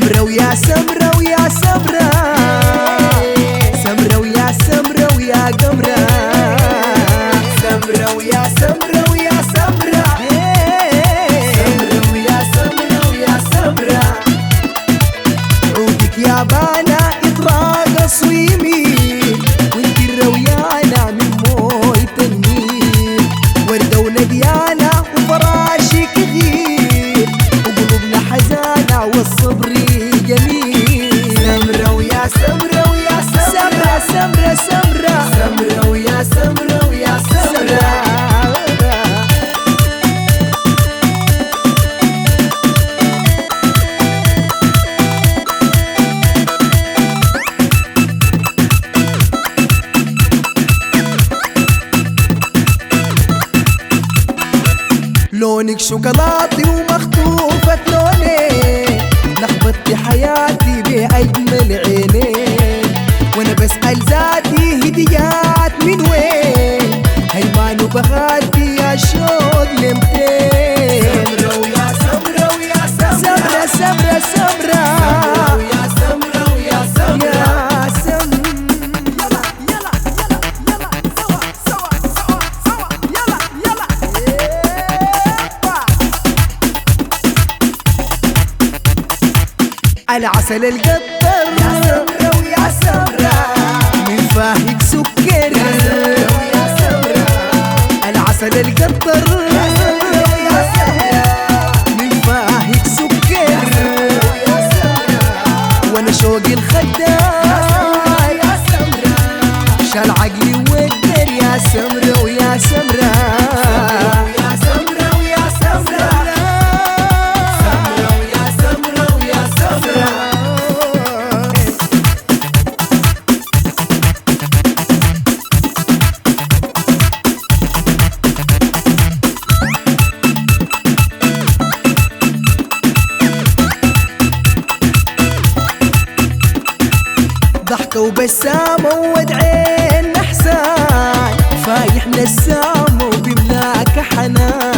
سمرة ويا سمرة ويا سمرة، سمرة ويا سمرة ويا قمرة، سمرة ويا سمرة ويا سمرة، سمرة ويا سمرة ويا سمرة. عودك يا بانا يتراقص ويميل، وانت الرويانة من موية النيل، وردة ونديانة وفراشك غير، وقلوبنا حزانة والصبر جميل. سمرة ويا سمرة ويا سمرة، سمرة سمرة سمرة ويا سمرة ويا سمرة. لونك شوكولاتي ومخطوفة لونين، لخبطتي حياتي بأجمل عينين، وانا بسأل ذاتي هديات من وين، هيمان وبغاتي يا شوق لمتين. سمرة ويا سمرة ويا سمرة، سمرة سمرة ويا سمرة ويا سمرة، يا سمرة. العسل القطر يا سمرة ويا سمرة، من فاهك سكر يا سمرة ويا سمرة. العسل القطر يا سمرة ويا سمرة، من فاهك سكر يا سمرة ويا سمرة. وانا شوقي الخداع يا سمرة، شال عقلي وقدر يا سمرة ويا سمرة. ضحكة وبسامة وود عين احسان، فايح نسامة وبملاك حنان.